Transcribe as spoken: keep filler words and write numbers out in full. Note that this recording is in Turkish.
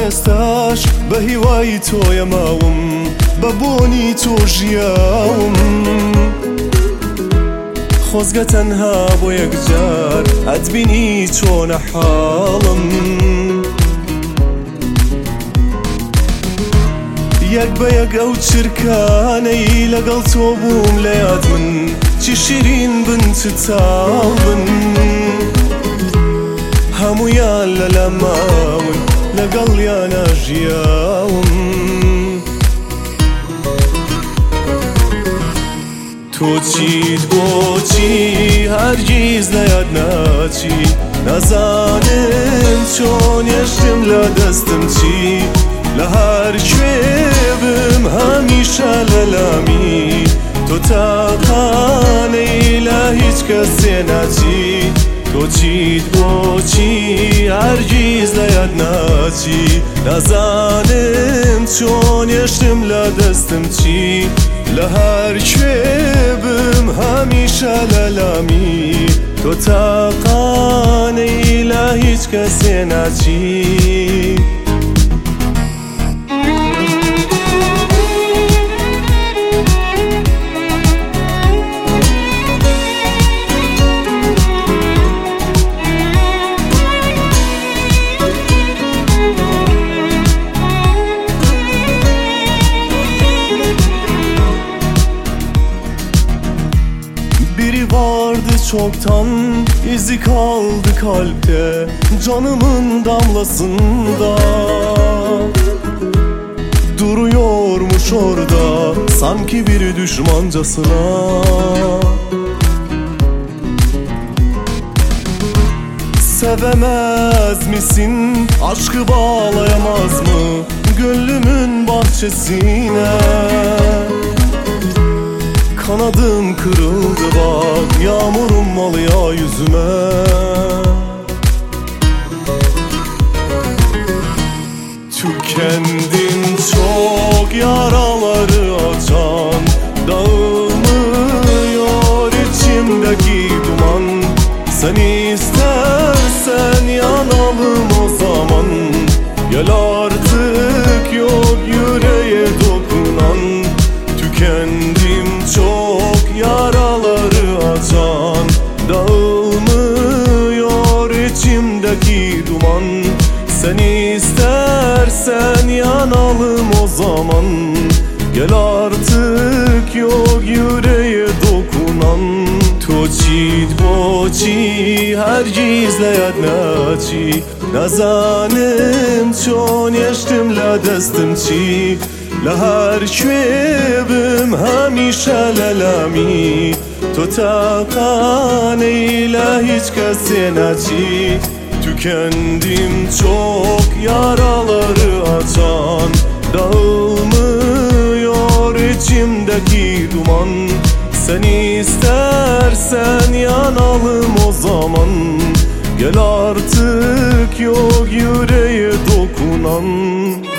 ئێستاش بە هیوای تۆیە ماوم بە بۆنی تۆ ژیاوم خۆزگە تەنها بۆ یەکجار ئەتبینی چۆنە حاڵم یەک بە یەک ئەو چرکانەی لەگەڵ تۆ بووم لە یاد من چی شیرین بن چ تاڵ بن هەموویان لەلە ماون لەگەڵیانە ژیاوم تۆ چیت بۆچی هەرگیز لە یاد ناچی نەزانم چۆن هێشتم لە دەستم چی لە هەر کوێ بم هەمیشە لەلامی تۆ تاقانەی لە هیچ کەسێ ناچی تۆ چیت بۆچی هەرگیز لە یاد ناچی نەزانم چۆن هێشتم لە دەستم چی لە هەر کوێ بم هەمیشە لەلامی تۆ تاقانەی لە هیچ کەسێ ناچی Biri vardı çoktan, izi kaldı kalpte, canımın damlasında. Duruyormuş orada, sanki biri düşmancasına. Sevemez misin, aşkı bağlayamaz mı gönlümün bahçesine? Kanadım kırıldı bak, yağmurum alıyor yüzüme. Tükendim çok yaraları açan, dağılmıyor içimdeki duman. Sen istersen yanalım o zaman, gel artık yok yüreğe dokunan. Tükendim çok yaraları açan, dağılmıyor içimdeki duman. Sen istersen yanalım o zaman, gel artık yok yüreğe dokunan. تو چیت بۆچی هەرگیز لە یاد ناچی نەزانم چۆن هێشتم لە دەستم چی لە هەر کوێ بم هەمیشە لەلامی تۆ تاقانەی لە هیچ کەسێ ناچی tükendim çok yaraları açan dağılmıyor içimdeki duman. Sen istersen yanalım o zaman, gel artık yok yüreğe dokunan.